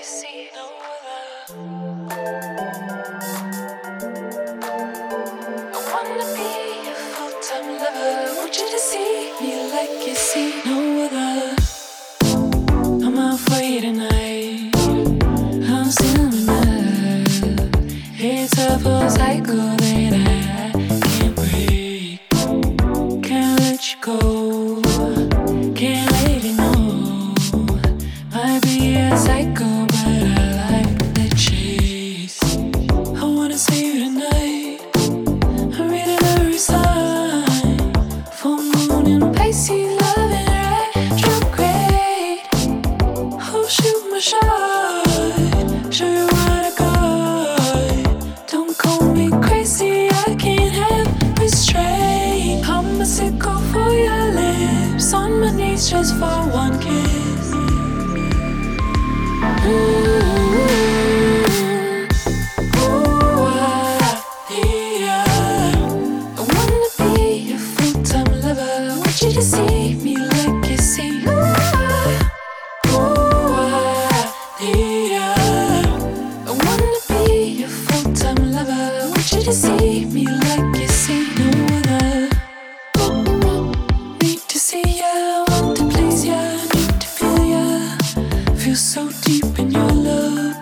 you see no other. I wanna be your full-time lover. Want you to see me like you see no other. I'm out for you tonight. I'm still in love. It's a full cycle that I can't break. Can't let you go. Can't let it know. Might be a cycle, but I like the chase. I wanna see you tonight. I'm reading every sign. Full moon and Pisces, loving retrograde. I'll shoot my shot. Show you what I got. Don't call me crazy, I can't have restraint. I'm a sickle for your lips. On my knees just for one kiss. I wanna be your full-time lover. Want you to see me like you see. I wanna be your full-time lover. Want you to see me like you see no other. Need to see ya, want to please ya, need to feel ya. Feel so deep in your love.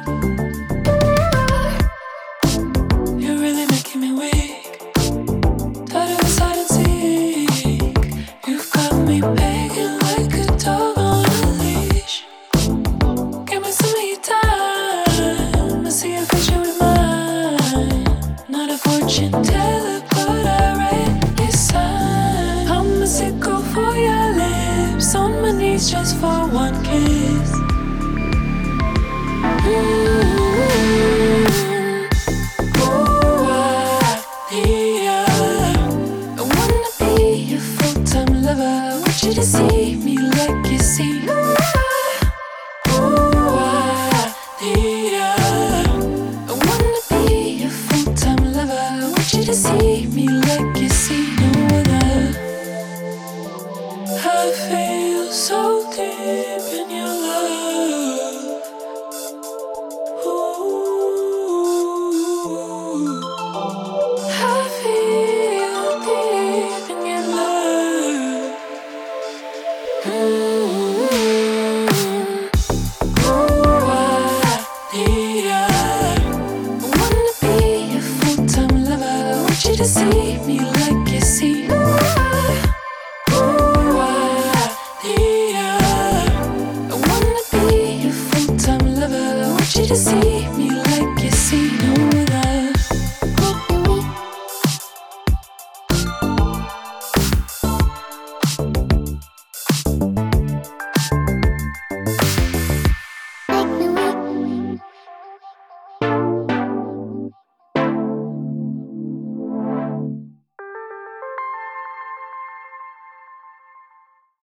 You're really making me weak. Tired of hide and seek. You've got me begging like a dog on a leash. Give me some of your time. I see if I shoot it mine. Not a fortune teller, but I read your sign. I'm a sickle for your lips. On my knees just for one kiss. I wanna be your full-time lover. Want you to see me like you see. I wanna be your full-time lover. Want you to see me like you see no other. I feel so deep in your love. I feel deep in your love. I wanna be your full-time lover. Want you to see me like you see. I wanna be your full-time lover. Want you to see me like you see no